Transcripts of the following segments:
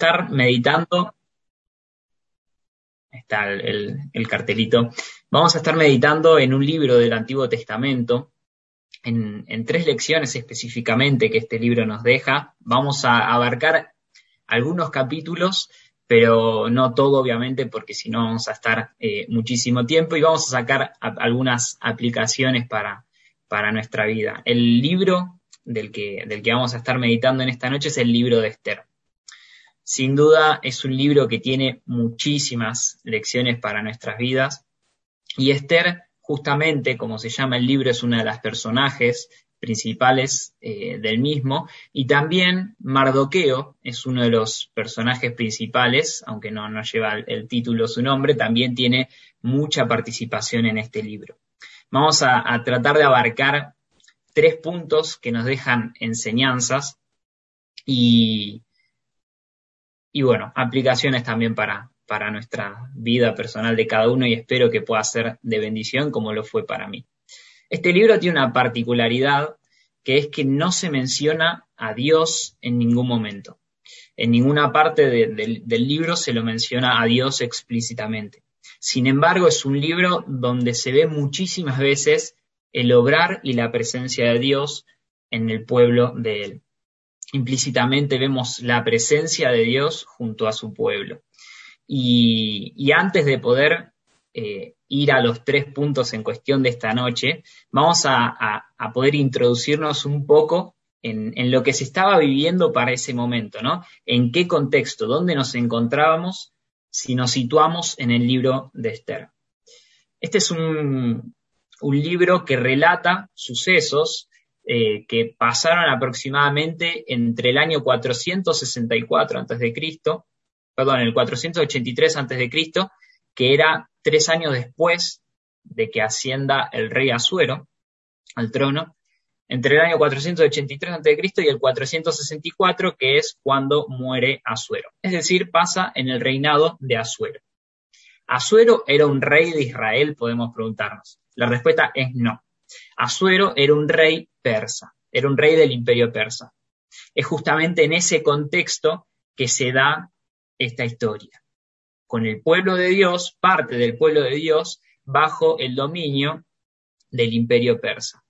estar meditando, está el cartelito, vamos a estar meditando en un libro del Antiguo Testamento, en 3 lecciones específicamente que este libro nos deja. Vamos a abarcar algunos capítulos, pero no todo, obviamente, porque si no vamos a estar muchísimo tiempo, y vamos a sacar algunas aplicaciones para nuestra vida. El libro del que vamos a estar meditando en esta noche es el libro de Esther. Sin duda es un libro que tiene muchísimas lecciones para nuestras vidas, y Esther, justamente como se llama el libro, es una de las personajes principales del mismo, y también Mardoqueo es uno de los personajes principales, aunque no lleva el título su nombre, también tiene mucha participación en este libro. Vamos a tratar de abarcar 3 puntos que nos dejan enseñanzas y bueno, aplicaciones también para nuestra vida personal de cada uno, y espero que pueda ser de bendición como lo fue para mí. Este libro tiene una particularidad, que es que no se menciona a Dios en ningún momento. En ninguna parte del libro se lo menciona a Dios explícitamente. Sin embargo, es un libro donde se ve muchísimas veces el obrar y la presencia de Dios en el pueblo de Él. Implícitamente vemos la presencia de Dios junto a su pueblo. Y antes de poder ir a los 3 puntos en cuestión de esta noche, vamos a poder introducirnos un poco en lo que se estaba viviendo para ese momento, ¿no? En qué contexto, dónde nos encontrábamos si nos situamos en el libro de Esther. Este es un libro que relata sucesos que pasaron aproximadamente entre el año 464 a.C., el 483 a.C., que era 3 años después de que ascienda el rey Asuero al trono, entre el año 483 a.C. y el 464, que es cuando muere Asuero. Es decir, pasa en el reinado de Asuero. ¿Asuero era un rey de Israel? Podemos preguntarnos. La respuesta es no. Asuero era un rey persa, era un rey del imperio persa. Es justamente en ese contexto que se da esta historia, con el pueblo de Dios, parte del pueblo de Dios, bajo el dominio del imperio persa.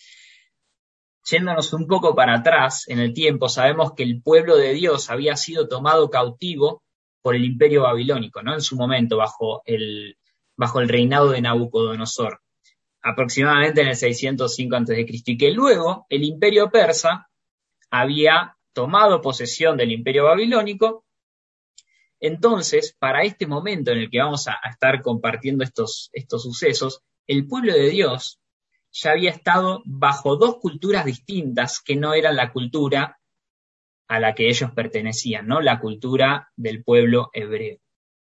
Yéndonos un poco para atrás en el tiempo, sabemos que el pueblo de Dios había sido tomado cautivo por el imperio babilónico, ¿no? En su momento, bajo el reinado de Nabucodonosor, aproximadamente en el 605 a.C., y que luego el imperio persa había tomado posesión del imperio babilónico. Entonces, para este momento en el que vamos a estar compartiendo estos sucesos, el pueblo de Dios ya había estado bajo 2 culturas distintas que no eran la cultura a la que ellos pertenecían, ¿no? La cultura del pueblo hebreo.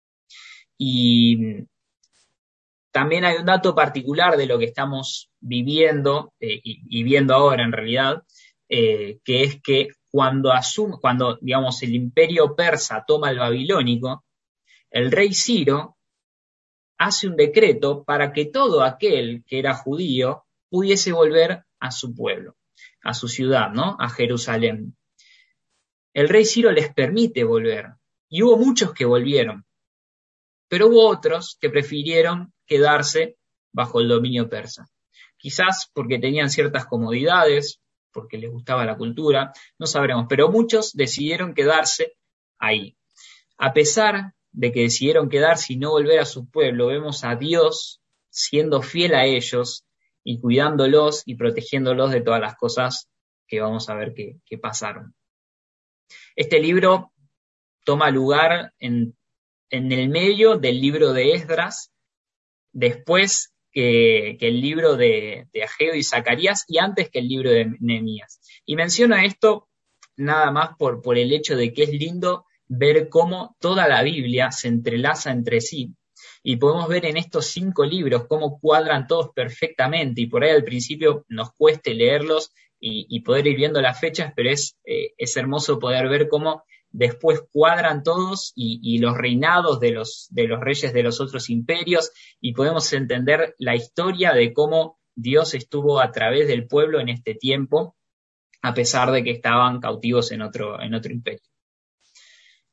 Y también hay un dato particular de lo que estamos viviendo y viendo ahora en realidad, que es que cuando digamos, el imperio persa toma el babilónico, el rey Ciro hace un decreto para que todo aquel que era judío pudiese volver a su pueblo, a su ciudad, ¿no? A Jerusalén. El rey Ciro les permite volver, y hubo muchos que volvieron, pero hubo otros que prefirieron quedarse bajo el dominio persa. Quizás porque tenían ciertas comodidades, porque les gustaba la cultura, no sabremos, pero muchos decidieron quedarse ahí. A pesar de que decidieron quedarse y no volver a su pueblo, vemos a Dios siendo fiel a ellos y cuidándolos y protegiéndolos de todas las cosas que vamos a ver que pasaron. Este libro toma lugar en el medio del libro de Esdras, después que el libro de Ageo y Zacarías, y antes que el libro de Nehemías. Y menciono esto nada más por el hecho de que es lindo ver cómo toda la Biblia se entrelaza entre sí, y podemos ver en estos 5 libros cómo cuadran todos perfectamente, y por ahí al principio nos cueste leerlos y poder ir viendo las fechas, pero es hermoso poder ver cómo después cuadran todos y los reinados de los reyes de los otros imperios, y podemos entender la historia de cómo Dios estuvo a través del pueblo en este tiempo, a pesar de que estaban cautivos en otro imperio.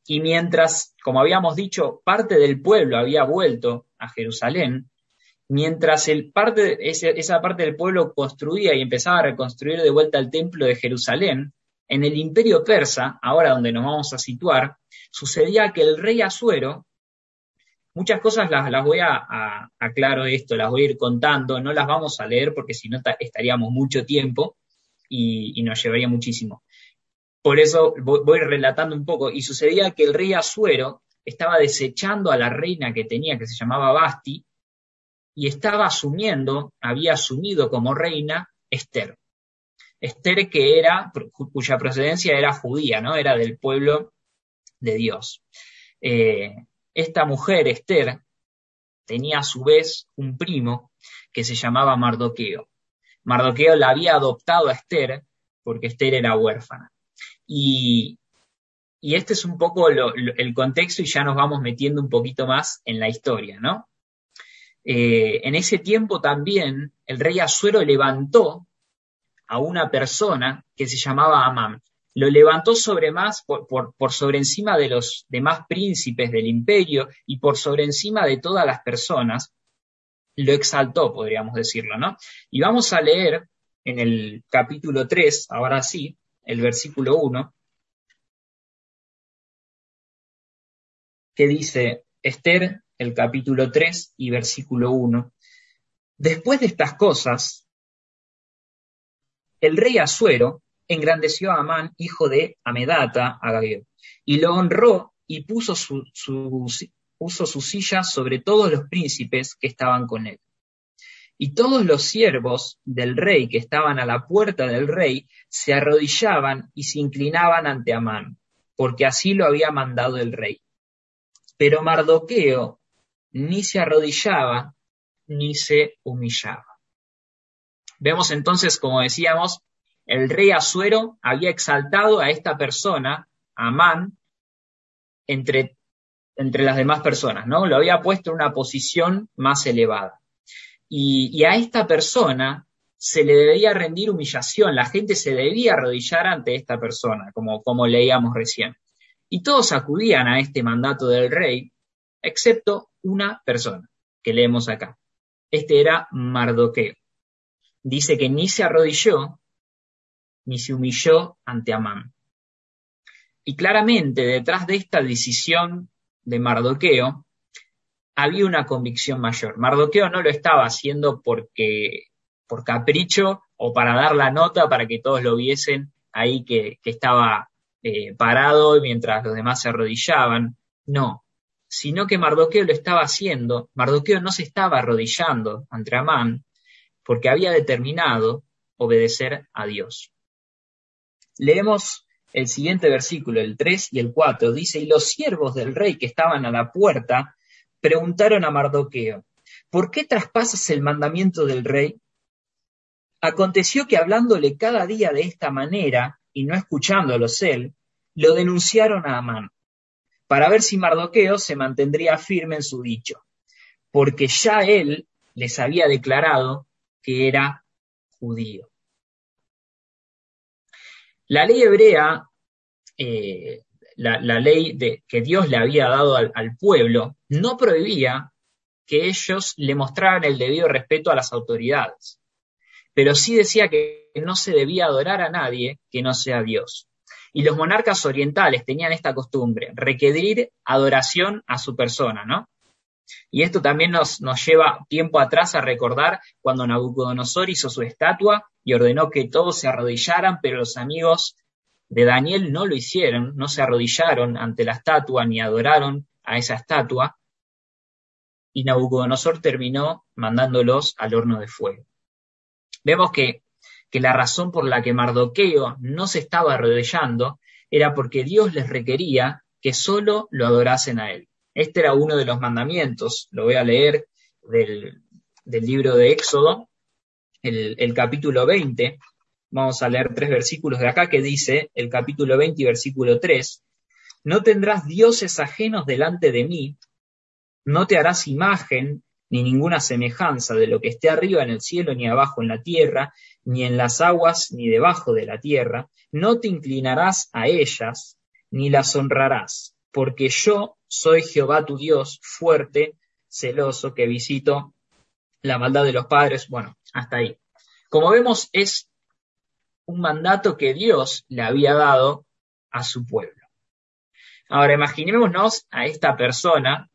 Y mientras, como habíamos dicho, parte del pueblo había vuelto a Jerusalén, mientras esa parte del pueblo construía y empezaba a reconstruir de vuelta el templo de Jerusalén, en el imperio persa, ahora donde nos vamos a situar, sucedía que el rey Asuero, muchas cosas las voy a aclaro esto, las voy a ir contando, no las vamos a leer porque si no estaríamos mucho tiempo y nos llevaría muchísimo. Por eso voy relatando un poco, y sucedía que el rey Asuero estaba desechando a la reina que tenía, que se llamaba Basti, y había asumido como reina Esther. Esther cuya procedencia era judía, ¿no? Era del pueblo de Dios. Esta mujer, Esther, tenía a su vez un primo que se llamaba Mardoqueo. Mardoqueo la había adoptado a Esther porque Esther era huérfana. Y este es un poco el contexto y ya nos vamos metiendo un poquito más en la historia, ¿no? En ese tiempo también el rey Asuero levantó a una persona que se llamaba Amán. Lo levantó por sobre encima de los demás príncipes del imperio y por sobre encima de todas las personas. Lo exaltó, podríamos decirlo, ¿no? Y vamos a leer en el capítulo 3, ahora sí, el versículo 1, que dice Esther, el capítulo 3 y versículo 1. Después de estas cosas, el rey Asuero engrandeció a Amán, hijo de Amedata, Agageo, y lo honró y puso su silla sobre todos los príncipes que estaban con él. Y todos los siervos del rey que estaban a la puerta del rey se arrodillaban y se inclinaban ante Amán, porque así lo había mandado el rey. Pero Mardoqueo ni se arrodillaba ni se humillaba. Vemos entonces, como decíamos, el rey Asuero había exaltado a esta persona, Amán, entre las demás personas, ¿no? Lo había puesto en una posición más elevada. Y a esta persona se le debía rendir humillación, la gente se debía arrodillar ante esta persona, como leíamos recién. Y todos acudían a este mandato del rey, excepto una persona, que leemos acá. Este era Mardoqueo. Dice que ni se arrodilló, ni se humilló ante Amán. Y claramente, detrás de esta decisión de Mardoqueo, había una convicción mayor. Mardoqueo no lo estaba haciendo por capricho o para dar la nota para que todos lo viesen ahí que estaba parado mientras los demás se arrodillaban. No, sino que Mardoqueo lo estaba haciendo. Mardoqueo no se estaba arrodillando ante Amán porque había determinado obedecer a Dios. Leemos el siguiente versículo, el 3 y el 4. Dice, y los siervos del rey que estaban a la puerta preguntaron a Mardoqueo, ¿por qué traspasas el mandamiento del rey? Aconteció que hablándole cada día de esta manera, y no escuchándolos él, lo denunciaron a Amán, para ver si Mardoqueo se mantendría firme en su dicho, porque ya él les había declarado que era judío. La ley hebrea, la ley que Dios le había dado al pueblo, no prohibía que ellos le mostraran el debido respeto a las autoridades, pero sí decía que no se debía adorar a nadie que no sea Dios. Y los monarcas orientales tenían esta costumbre, requerir adoración a su persona, ¿no? Y esto también nos lleva tiempo atrás a recordar cuando Nabucodonosor hizo su estatua y ordenó que todos se arrodillaran, pero los amigos de Daniel no lo hicieron, no se arrodillaron ante la estatua ni adoraron a esa estatua, y Nabucodonosor terminó mandándolos al horno de fuego. Vemos que la razón por la que Mardoqueo no se estaba arrodillando era porque Dios les requería que solo lo adorasen a él. Este era uno de los mandamientos, lo voy a leer del libro de Éxodo, el capítulo 20, vamos a leer 3 versículos de acá que dice, el capítulo 20 y versículo 3, no tendrás dioses ajenos delante de mí, no te harás imagen ni ninguna semejanza de lo que esté arriba en el cielo, ni abajo en la tierra, ni en las aguas, ni debajo de la tierra, no te inclinarás a ellas, ni las honrarás, porque yo soy Jehová tu Dios, fuerte, celoso, que visito la maldad de los padres. Bueno, hasta ahí. Como vemos, es un mandato que Dios le había dado a su pueblo. Ahora, imaginémonos a esta persona,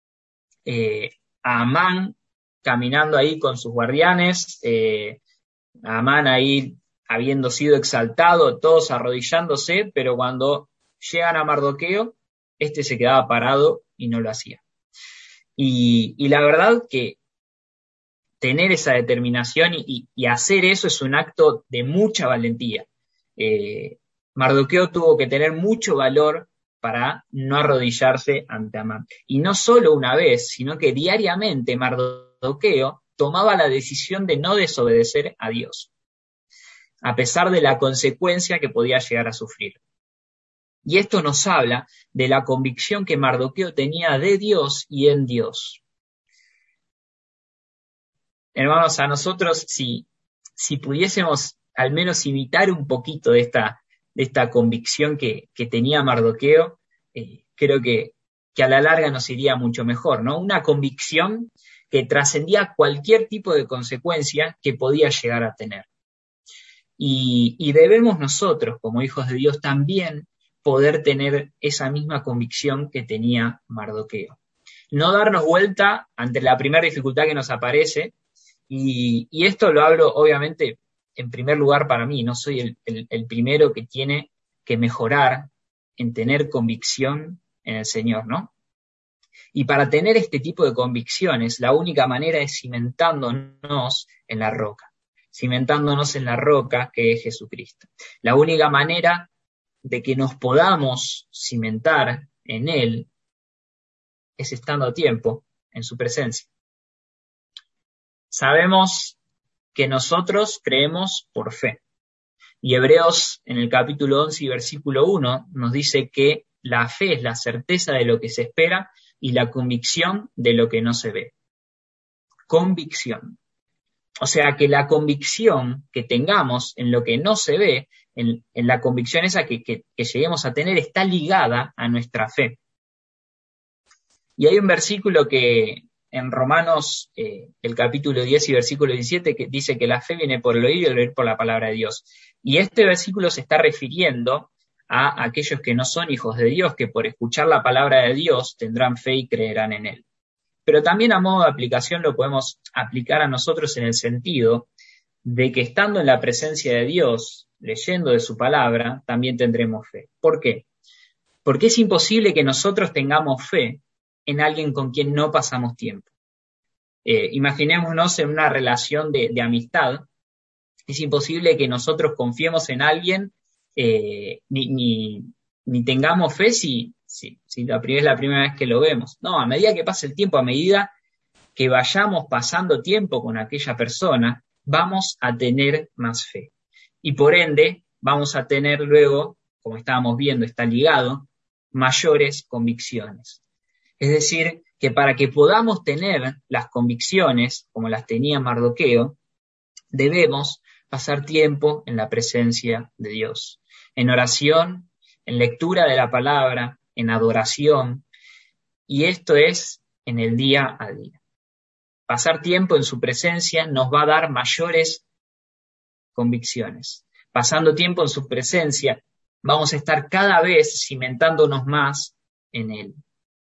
a Amán, caminando ahí con sus guardianes, Amán ahí habiendo sido exaltado, todos arrodillándose, pero cuando llegan a Mardoqueo, este se quedaba parado y no lo hacía. Y la verdad que tener esa determinación y hacer eso es un acto de mucha valentía. Mardoqueo tuvo que tener mucho valor para no arrodillarse ante Amán. Y no solo una vez, sino que diariamente Mardoqueo tomaba la decisión de no desobedecer a Dios, a pesar de la consecuencia que podía llegar a sufrir. Y esto nos habla de la convicción que Mardoqueo tenía de Dios y en Dios. Hermanos, a nosotros, si pudiésemos al menos imitar un poquito de esta convicción que tenía Mardoqueo, creo que a la larga nos iría mucho mejor, ¿no? Una convicción que trascendía cualquier tipo de consecuencia que podía llegar a tener. Y debemos nosotros, como hijos de Dios, también poder tener esa misma convicción que tenía Mardoqueo. No darnos vuelta ante la primera dificultad que nos aparece, y esto lo hablo obviamente en primer lugar para mí, no soy el primero que tiene que mejorar en tener convicción en el Señor, ¿no? Y para tener este tipo de convicciones, la única manera es cimentándonos en la roca que es Jesucristo. La única manera de que nos podamos cimentar en Él es estando a tiempo en su presencia. Sabemos que nosotros creemos por fe. Y Hebreos, en el capítulo 11 y versículo 1, nos dice que la fe es la certeza de lo que se espera y la convicción de lo que no se ve. Convicción. O sea, que la convicción que tengamos en lo que no se ve, en la convicción esa que lleguemos a tener, está ligada a nuestra fe. Y hay un versículo que en Romanos, el capítulo 10 y versículo 17, que dice que la fe viene por el oír y el oír por la palabra de Dios. Y este versículo se está refiriendo a aquellos que no son hijos de Dios, que por escuchar la palabra de Dios tendrán fe y creerán en Él. Pero también a modo de aplicación lo podemos aplicar a nosotros en el sentido de que estando en la presencia de Dios, leyendo de su palabra, también tendremos fe. ¿Por qué? Porque es imposible que nosotros tengamos fe en alguien con quien no pasamos tiempo. Imaginémonos en una relación de amistad. Es imposible que nosotros confiemos en alguien ni tengamos fe si es la primera vez que lo vemos. No, a medida que pase el tiempo, a medida que vayamos pasando tiempo con aquella persona, vamos a tener más fe. Y por ende, vamos a tener luego, como estábamos viendo, está ligado, mayores convicciones. Es decir, que para que podamos tener las convicciones, como las tenía Mardoqueo, debemos pasar tiempo en la presencia de Dios, en oración, en lectura de la palabra, en adoración, y esto es en el día a día. Pasar tiempo en su presencia nos va a dar mayores convicciones. Pasando tiempo en su presencia, vamos a estar cada vez cimentándonos más en Él.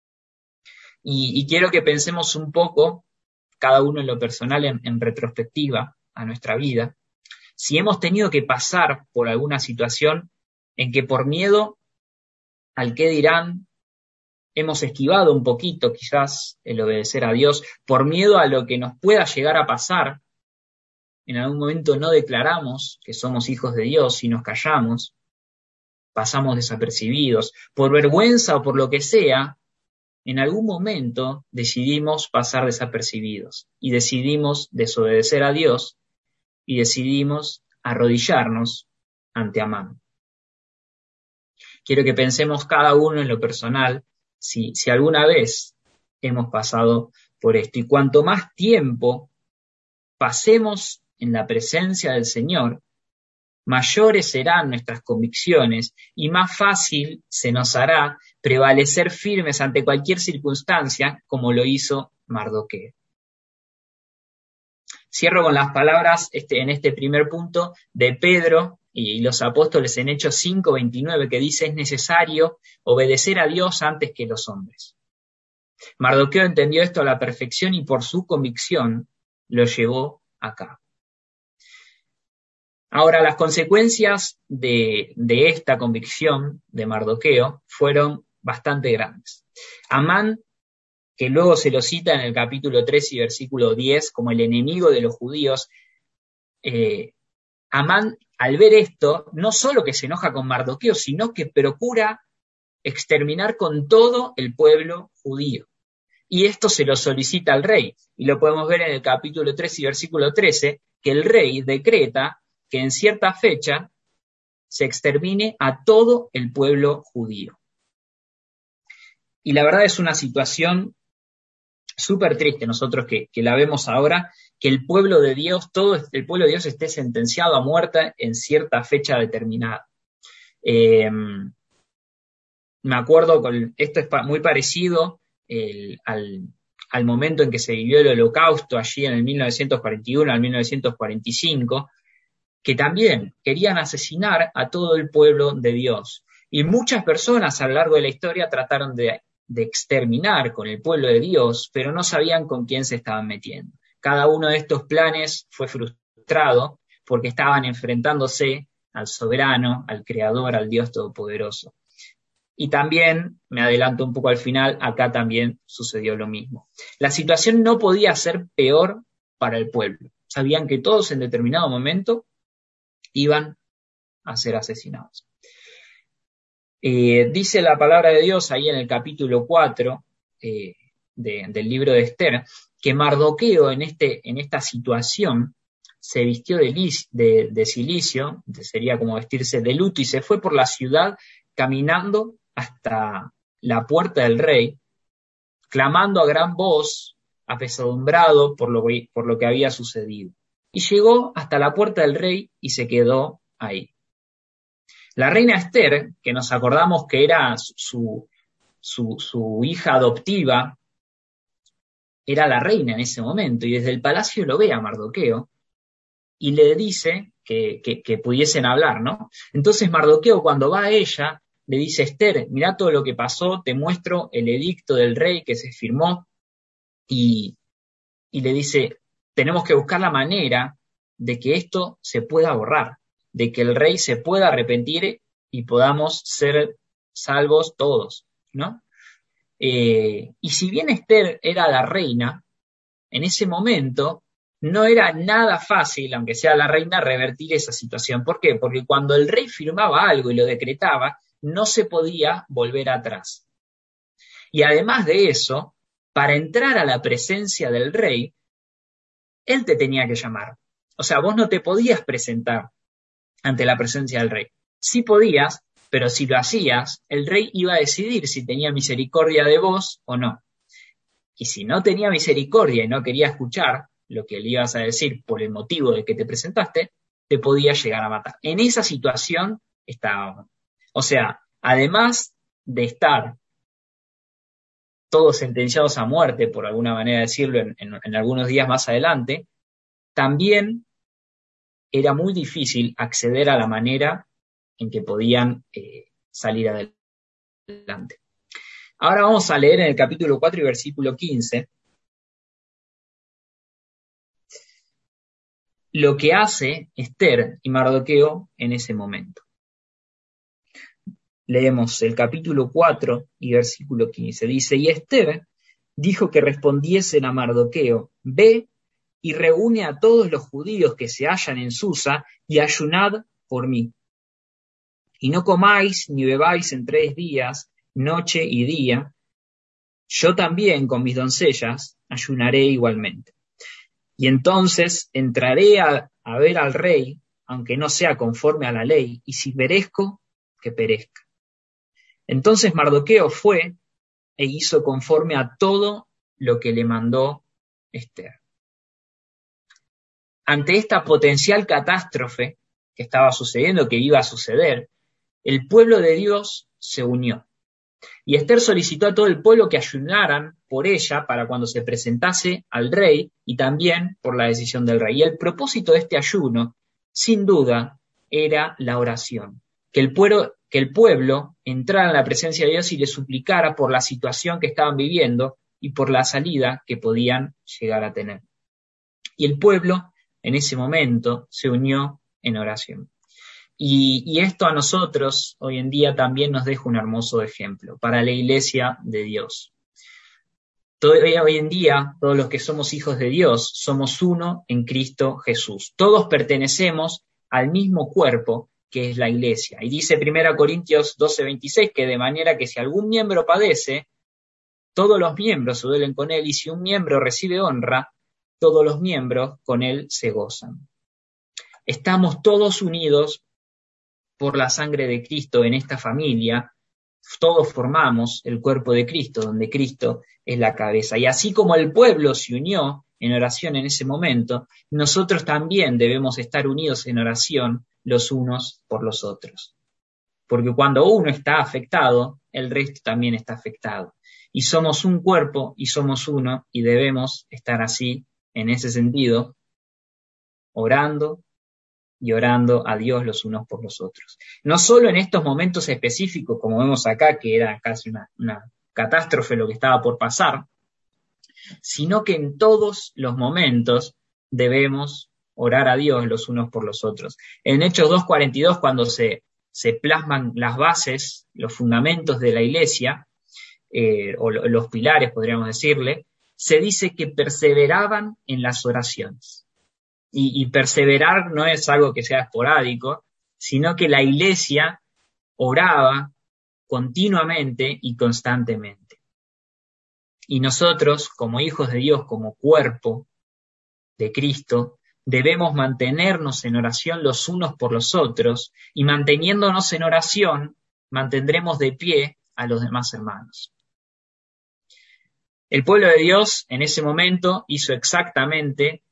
Y quiero que pensemos un poco, cada uno en lo personal, en retrospectiva a nuestra vida, si hemos tenido que pasar por alguna situación en que por miedo al qué dirán, hemos esquivado un poquito quizás el obedecer a Dios, por miedo a lo que nos pueda llegar a pasar, en algún momento no declaramos que somos hijos de Dios y nos callamos, pasamos desapercibidos, por vergüenza o por lo que sea, en algún momento decidimos pasar desapercibidos y decidimos desobedecer a Dios y decidimos arrodillarnos ante Amán. Quiero que pensemos cada uno en lo personal si alguna vez hemos pasado por esto. Y cuanto más tiempo pasemos en la presencia del Señor, mayores serán nuestras convicciones y más fácil se nos hará prevalecer firmes ante cualquier circunstancia, como lo hizo Mardoqueo. Cierro con las palabras en este primer punto de Pedro y los apóstoles en Hechos 5:29, que dice: es necesario obedecer a Dios antes que los hombres. Mardoqueo entendió esto a la perfección y por su convicción lo llevó a cabo. Ahora, las consecuencias de esta convicción de Mardoqueo fueron bastante grandes. Amán, que luego se lo cita en el capítulo 3 y versículo 10 como el enemigo de los judíos, Amán, al ver esto, no solo que se enoja con Mardoqueo, sino que procura exterminar con todo el pueblo judío. Y esto se lo solicita al rey. Y lo podemos ver en el capítulo 3 y versículo 13, que el rey decreta que en cierta fecha se extermine a todo el pueblo judío. Y la verdad es una situación súper triste nosotros que la vemos ahora, que el pueblo de Dios, todo el pueblo de Dios esté sentenciado a muerte en cierta fecha determinada. Me acuerdo, esto es muy parecido al momento en que se vivió el Holocausto, allí en el 1941 al 1945, que también querían asesinar a todo el pueblo de Dios. Y muchas personas a lo largo de la historia trataron de exterminar con el pueblo de Dios, pero no sabían con quién se estaban metiendo. Cada uno de estos planes fue frustrado porque estaban enfrentándose al soberano, al creador, al Dios todopoderoso. Y también, me adelanto un poco al final, acá también sucedió lo mismo. La situación no podía ser peor para el pueblo. Sabían que todos en determinado momento iban a ser asesinados. Dice la palabra de Dios ahí en el capítulo 4 del libro de Esther, que Mardoqueo en esta situación se vistió de cilicio, sería como vestirse de luto, y se fue por la ciudad caminando hasta la puerta del rey, clamando a gran voz, apesadumbrado por lo que había sucedido. Y llegó hasta la puerta del rey y se quedó ahí. La reina Esther, que nos acordamos que era su hija adoptiva, era la reina en ese momento, y desde el palacio lo ve a Mardoqueo y le dice que pudiesen hablar, ¿no? Entonces Mardoqueo, cuando va a ella, le dice: Esther, mirá todo lo que pasó, te muestro el edicto del rey que se firmó, y le dice: tenemos que buscar la manera de que esto se pueda borrar, de que el rey se pueda arrepentir y podamos ser salvos todos, ¿no? Y si bien Esther era la reina, en ese momento no era nada fácil, aunque sea la reina, revertir esa situación. ¿Por qué? Porque cuando el rey firmaba algo y lo decretaba, no se podía volver atrás. Y además de eso, para entrar a la presencia del rey, él te tenía que llamar. O sea, vos no te podías presentar ante la presencia del rey. Sí podías, pero si lo hacías, el rey iba a decidir si tenía misericordia de vos o no. Y si no tenía misericordia y no quería escuchar lo que le ibas a decir por el motivo de que te presentaste, te podía llegar a matar. En esa situación estábamos. O sea, además de estar todos sentenciados a muerte, por alguna manera de decirlo, en algunos días más adelante, también era muy difícil acceder a la manera en que podían salir adelante. Ahora vamos a leer en el capítulo 4 y versículo 15 lo que hace Esther y Mardoqueo en ese momento. Leemos el capítulo 4 y versículo 15. Dice: y Esther dijo que respondiesen a Mardoqueo: ve y reúne a todos los judíos que se hallan en Susa y ayunad por mí. Y no comáis ni bebáis en 3 días, noche y día. Yo también con mis doncellas ayunaré igualmente. Y entonces entraré a ver al rey, aunque no sea conforme a la ley, y si perezco, que perezca. Entonces Mardoqueo fue e hizo conforme a todo lo que le mandó Esther. Ante esta potencial catástrofe que estaba sucediendo, que iba a suceder, el pueblo de Dios se unió. Y Ester solicitó a todo el pueblo que ayunaran por ella para cuando se presentase al rey y también por la decisión del rey. Y el propósito de este ayuno, sin duda, era la oración. Que el pueblo entrara en la presencia de Dios y le suplicara por la situación que estaban viviendo y por la salida que podían llegar a tener. Y el pueblo, en ese momento, se unió en oración. Y esto a nosotros hoy en día también nos deja un hermoso ejemplo para la iglesia de Dios. Hoy en día, todos los que somos hijos de Dios, somos uno en Cristo Jesús. Todos pertenecemos al mismo cuerpo que es la iglesia. Y dice 1 Corintios 12:26 que de manera que si algún miembro padece, todos los miembros se duelen con él, y si un miembro recibe honra, todos los miembros con él se gozan. Estamos todos unidos por la sangre de Cristo en esta familia. Todos formamos el cuerpo de Cristo, donde Cristo es la cabeza. Y así como el pueblo se unió en oración en ese momento, nosotros también debemos estar unidos en oración los unos por los otros. Porque cuando uno está afectado, el resto también está afectado. Y somos un cuerpo y somos uno, y debemos estar así, en ese sentido, orando y orando a Dios los unos por los otros. No solo en estos momentos específicos, como vemos acá, que era casi una catástrofe lo que estaba por pasar, sino que en todos los momentos debemos orar a Dios los unos por los otros. En Hechos 2:42, cuando se plasman las bases, los fundamentos de la iglesia, o los pilares, podríamos decirle, se dice que perseveraban en las oraciones. Y perseverar no es algo que sea esporádico, sino que la iglesia oraba continuamente y constantemente. Y nosotros, como hijos de Dios, como cuerpo de Cristo, debemos mantenernos en oración los unos por los otros, y manteniéndonos en oración, mantendremos de pie a los demás hermanos. El pueblo de Dios en ese momento hizo exactamente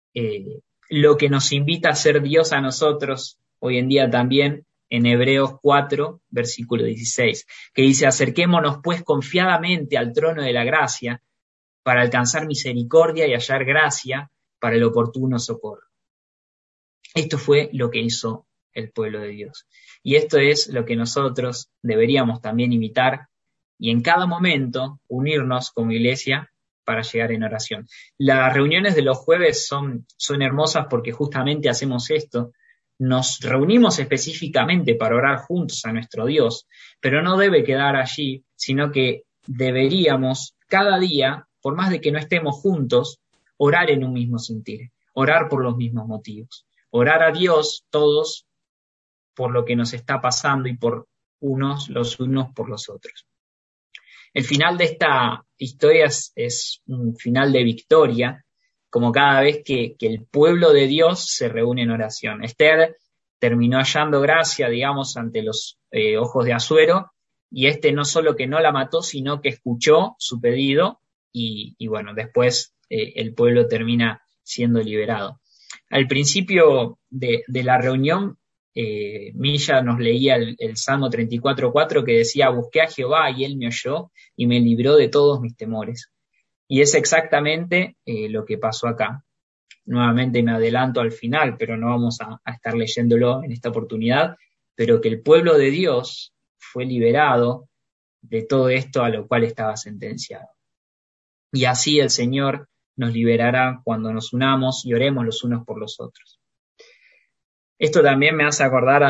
lo que nos invita a hacer Dios a nosotros hoy en día también en Hebreos 4, versículo 16, que dice: acerquémonos pues confiadamente al trono de la gracia para alcanzar misericordia y hallar gracia para el oportuno socorro. Esto fue lo que hizo el pueblo de Dios. Y esto es lo que nosotros deberíamos también imitar y en cada momento unirnos como iglesia para llegar en oración. Las reuniones de los jueves son hermosas porque justamente hacemos esto. Nos reunimos específicamente para orar juntos a nuestro Dios, pero no debe quedar allí, sino que deberíamos cada día, por más de que no estemos juntos, orar en un mismo sentir, orar por los mismos motivos, orar a Dios todos por lo que nos está pasando y por los unos por los otros. El final de esta historia es un final de victoria, como cada vez que el pueblo de Dios se reúne en oración. Ester terminó hallando gracia, digamos, ante los ojos de Asuero, y no solo que no la mató, sino que escuchó su pedido, y bueno, después el pueblo termina siendo liberado. Al principio de la reunión, Milla nos leía el Salmo 34:4 que decía: busqué a Jehová y él me oyó y me libró de todos mis temores. Y es exactamente lo que pasó acá. Nuevamente me adelanto al final, pero no vamos a estar leyéndolo en esta oportunidad, pero que el pueblo de Dios fue liberado de todo esto a lo cual estaba sentenciado. Y así el Señor nos liberará cuando nos unamos y oremos los unos por los otros. Esto también me hace acordar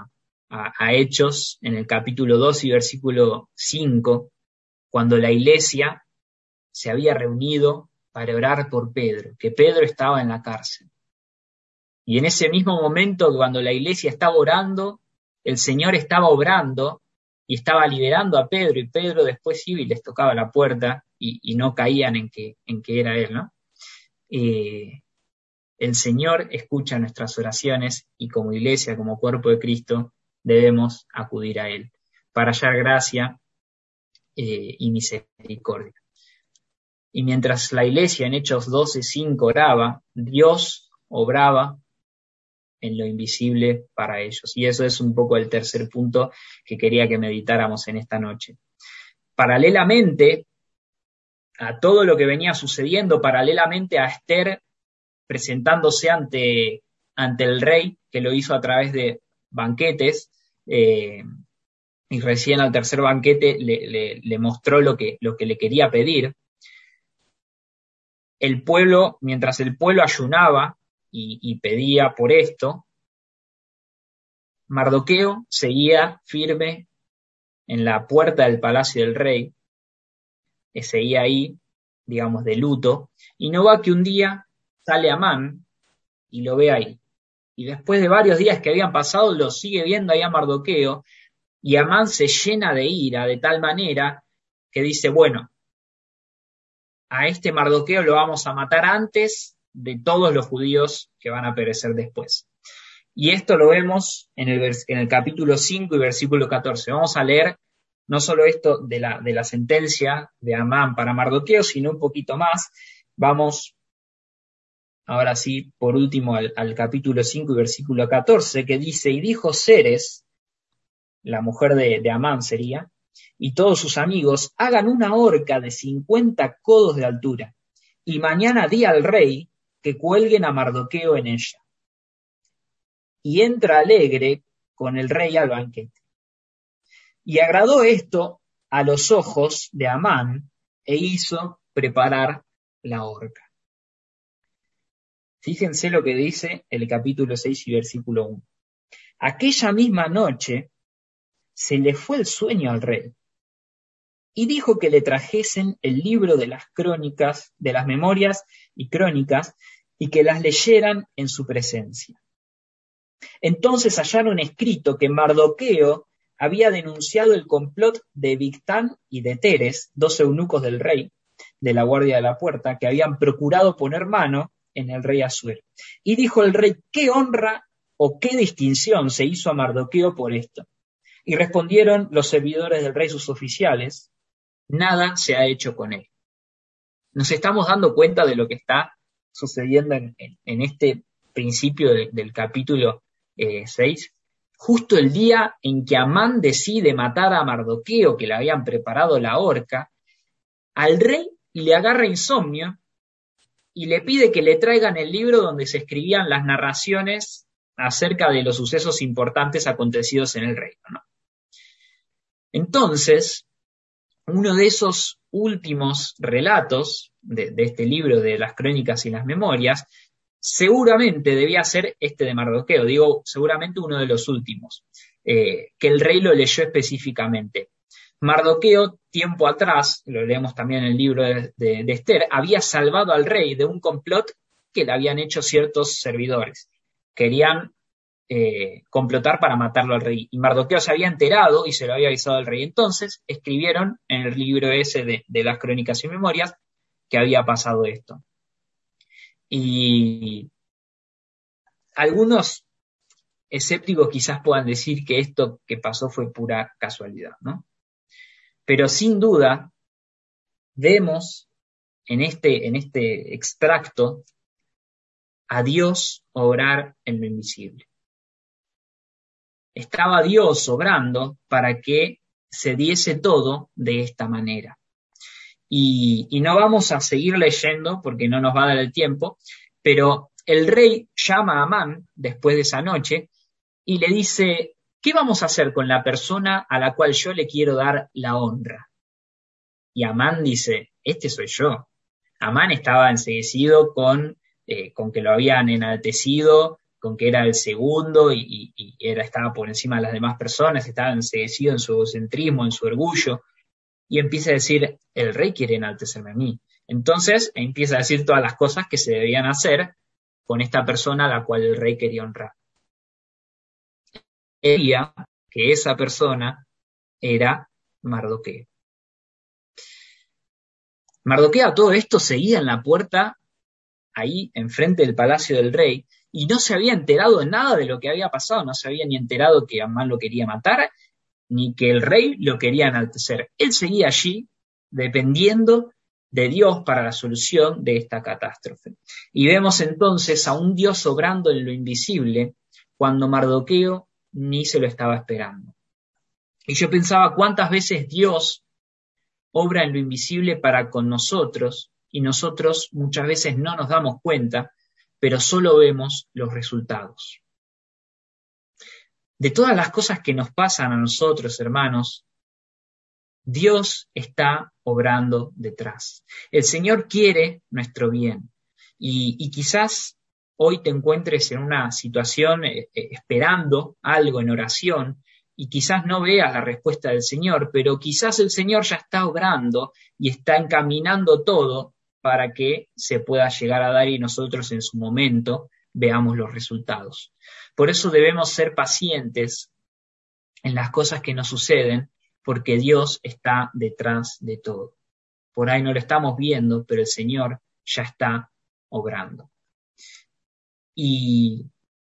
a Hechos en el capítulo 2 y versículo 5, cuando la iglesia se había reunido para orar por Pedro, que Pedro estaba en la cárcel. Y en ese mismo momento, cuando la iglesia estaba orando, el Señor estaba obrando y estaba liberando a Pedro, y Pedro después iba y les tocaba la puerta y no caían en que era él, ¿no? El Señor escucha nuestras oraciones y como iglesia, como cuerpo de Cristo, debemos acudir a Él para hallar gracia y misericordia. Y mientras la iglesia en Hechos 12:5 oraba, Dios obraba en lo invisible para ellos. Y eso es un poco el tercer punto que quería que meditáramos en esta noche. paralelamente a todo lo que venía sucediendo, paralelamente a Esther presentándose ante el rey, que lo hizo a través de banquetes, y recién al tercer banquete le mostró lo que le quería pedir. El pueblo, mientras el pueblo ayunaba y pedía por esto, Mardoqueo seguía firme en la puerta del palacio del rey, seguía ahí, digamos, de luto, y no va que un día sale Amán y lo ve ahí. Y después de varios días que habían pasado, lo sigue viendo ahí a Mardoqueo, y Amán se llena de ira de tal manera que dice, bueno, a este Mardoqueo lo vamos a matar antes de todos los judíos que van a perecer después. Y esto lo vemos en el capítulo 5 y versículo 14. Vamos a leer no solo esto de la sentencia de Amán para Mardoqueo, sino un poquito más. Vamos ahora sí, por último, al capítulo 5 y versículo 14, que dice, y dijo Zeres, la mujer de Amán sería, y todos sus amigos, hagan una horca de 50 codos de altura, y mañana di al rey que cuelguen a Mardoqueo en ella. Y entra alegre con el rey al banquete. Y agradó esto a los ojos de Amán, e hizo preparar la horca. Fíjense lo que dice el capítulo 6 y versículo 1. Aquella misma noche se le fue el sueño al rey y dijo que le trajesen el libro de las crónicas, de las memorias y crónicas, y que las leyeran en su presencia. Entonces hallaron escrito que Mardoqueo había denunciado el complot de Bigtán y de Teres, 2 eunucos del rey, de la guardia de la puerta, que habían procurado poner mano en el rey Asuero. Y dijo el rey, ¿qué honra o qué distinción se hizo a Mardoqueo por esto? Y respondieron los servidores del rey, sus oficiales, nada se ha hecho con él. Nos estamos dando cuenta de lo que está sucediendo en este principio del capítulo 6. Justo el día en que Amán decide matar a Mardoqueo, que le habían preparado la horca, al rey le agarra insomnio y le pide que le traigan el libro donde se escribían las narraciones acerca de los sucesos importantes acontecidos en el reino, ¿no? Entonces, uno de esos últimos relatos de este libro de las crónicas y las memorias, seguramente debía ser este de Mardoqueo, digo, seguramente uno de los últimos, que el rey lo leyó específicamente. Mardoqueo, tiempo atrás, lo leemos también en el libro de Esther, había salvado al rey de un complot que le habían hecho ciertos servidores. Querían complotar para matarlo al rey. Y Mardoqueo se había enterado y se lo había avisado al rey. Entonces escribieron en el libro ese de las crónicas y memorias que había pasado esto. Y algunos escépticos quizás puedan decir que esto que pasó fue pura casualidad, ¿no? Pero sin duda vemos en este extracto a Dios obrar en lo invisible. Estaba Dios obrando para que se diese todo de esta manera. Y no vamos a seguir leyendo porque no nos va a dar el tiempo, pero el rey llama a Amán después de esa noche y le dice, ¿qué vamos a hacer con la persona a la cual yo le quiero dar la honra? Y Amán dice, este soy yo. Amán estaba enceguecido con que lo habían enaltecido, con que era el segundo y estaba por encima de las demás personas, estaba enceguecido en su egocentrismo, en su orgullo, y empieza a decir, el rey quiere enaltecerme a mí. Entonces empieza a decir todas las cosas que se debían hacer con esta persona a la cual el rey quería honrar. Quería que esa persona era Mardoqueo. Mardoqueo a todo esto seguía en la puerta, ahí enfrente del palacio del rey, y no se había enterado de nada de lo que había pasado, no se había ni enterado que Amán lo quería matar, ni que el rey lo quería enaltecer. Él seguía allí, dependiendo de Dios para la solución de esta catástrofe. Y vemos entonces a un Dios obrando en lo invisible, cuando Mardoqueo ni se lo estaba esperando. Y yo pensaba cuántas veces Dios obra en lo invisible para con nosotros, y nosotros muchas veces no nos damos cuenta, pero solo vemos los resultados. De todas las cosas que nos pasan a nosotros, hermanos, Dios está obrando detrás. El Señor quiere nuestro bien. Y quizás hoy te encuentres en una situación esperando algo en oración y quizás no veas la respuesta del Señor, pero quizás el Señor ya está obrando y está encaminando todo para que se pueda llegar a dar y nosotros en su momento veamos los resultados. Por eso debemos ser pacientes en las cosas que nos suceden, porque Dios está detrás de todo. Por ahí no lo estamos viendo, pero el Señor ya está obrando. Y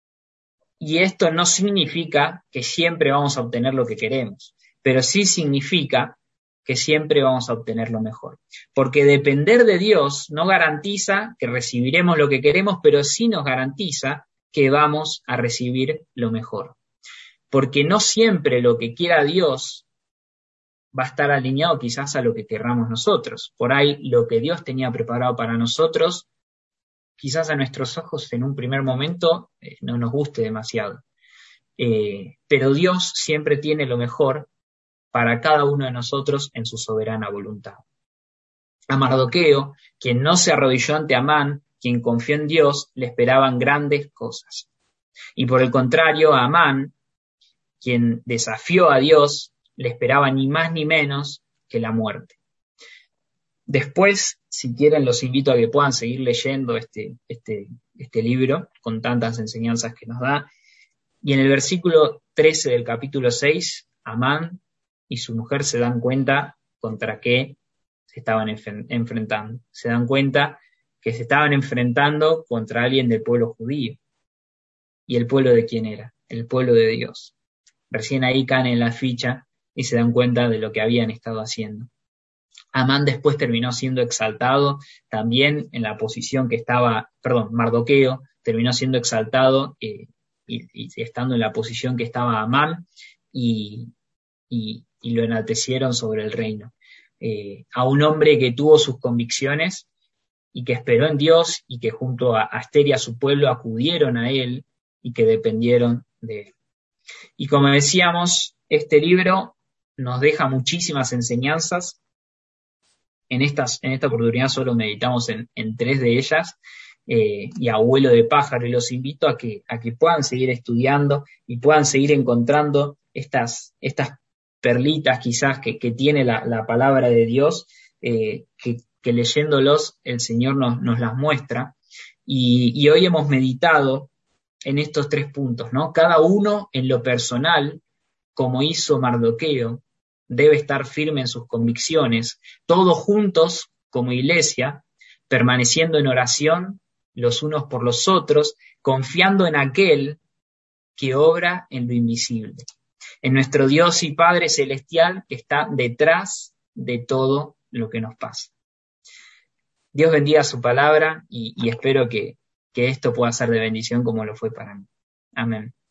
esto no significa que siempre vamos a obtener lo que queremos, pero sí significa que siempre vamos a obtener lo mejor. Porque depender de Dios no garantiza que recibiremos lo que queremos, pero sí nos garantiza que vamos a recibir lo mejor. Porque no siempre lo que quiera Dios va a estar alineado quizás a lo que querramos nosotros. Por ahí lo que Dios tenía preparado para nosotros, quizás a nuestros ojos en un primer momento no nos guste demasiado. Pero Dios siempre tiene lo mejor para cada uno de nosotros en su soberana voluntad. A Mardoqueo, quien no se arrodilló ante Amán, quien confió en Dios, le esperaban grandes cosas. Y por el contrario, a Amán, quien desafió a Dios, le esperaba ni más ni menos que la muerte. Después, si quieren, los invito a que puedan seguir leyendo este libro con tantas enseñanzas que nos da. Y en el versículo 13 del capítulo 6, Amán y su mujer se dan cuenta contra qué se estaban enfrentando. Se dan cuenta que se estaban enfrentando contra alguien del pueblo judío. ¿Y el pueblo de quién era? El pueblo de Dios. Recién ahí caen en la ficha y se dan cuenta de lo que habían estado haciendo. Amán después terminó siendo exaltado también en la posición que estaba, Mardoqueo terminó siendo exaltado y estando en la posición que estaba Amán y lo enaltecieron sobre el reino. A un hombre que tuvo sus convicciones y que esperó en Dios y que junto a Aster y a su pueblo acudieron a él y que dependieron de él. Y como decíamos, este libro nos deja muchísimas enseñanzas. En esta oportunidad solo meditamos en 3 de ellas, y a vuelo de pájaro, y los invito a que puedan seguir estudiando y puedan seguir encontrando estas perlitas quizás que tiene la palabra de Dios, que leyéndolos el Señor nos las muestra. Y hoy hemos meditado en estos 3 puntos, ¿no? Cada uno en lo personal, como hizo Mardoqueo, debe estar firme en sus convicciones, todos juntos como iglesia, permaneciendo en oración los unos por los otros, confiando en aquel que obra en lo invisible, en nuestro Dios y Padre celestial que está detrás de todo lo que nos pasa. Dios bendiga su palabra y espero que esto pueda ser de bendición como lo fue para mí. Amén.